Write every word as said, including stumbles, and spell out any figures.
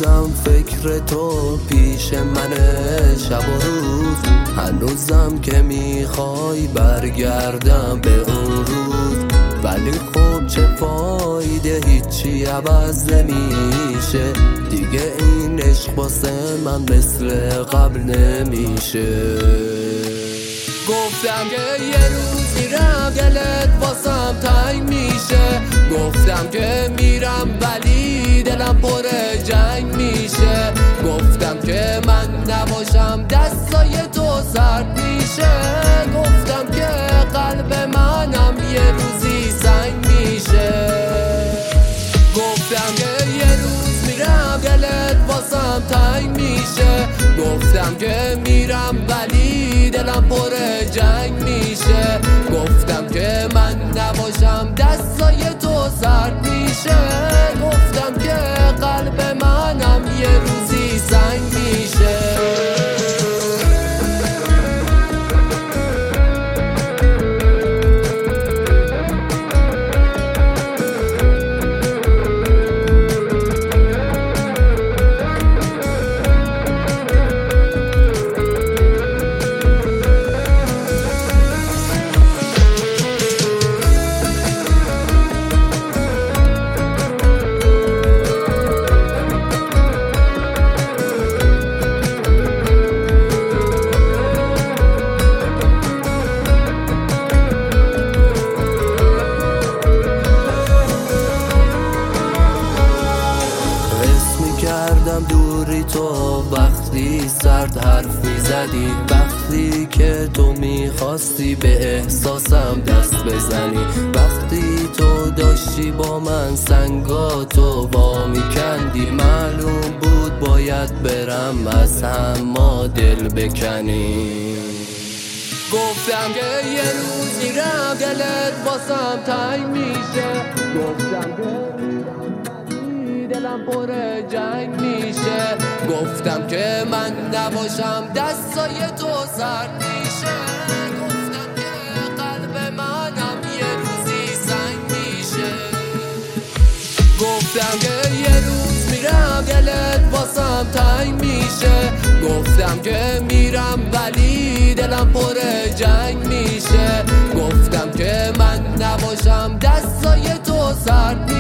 هنوزم فکر تو پیش منه شب و روز، هنوزم که میخوای برگردم به اون روز. ولی خب چه فایده، هیچی عوض نمیشه دیگه، این عشق واسه من مثل قبل نمیشه. گفتم که یه روز میرم دلت واسم تنگ میشه، گفتم که میرم ولی دلم پر جنگ میشه، گفتم که من نباشم دستای تو سرد میشه، گفتم که قلب منم یه روزی سنگ میشه. گفتم که یه روز میرم دلت واسم تنگ میشه، گفتم که میرم ولی دلم پر جنگ میشه، گفتم که من نباشم دستای تو سرد میشه، گفتم که قلب منم یه روزی سنگ میشه. کردم دوری تو وقتی سرد حرف میزدی، وقتی که تو میخواستی به احساسم دست بزنی، وقتی تو داشتی با من سنگاتو وا میکندی، معلوم بود باید برم از هم ما دل بکنی. گفتم که یه روز میرم دلت واسم تنگ میشه، گفتم که دلم پر جنگ میشه، گفتم که من نباشم دستای تو سرد میشه، گفتم که قلب منم یه روزی سنگ میشه. گفتم که یه روز میرم دلت واسم تنگ میشه، گفتم که میرم ولی دلم پر جنگ میشه، گفتم که من نباشم دستای تو سرد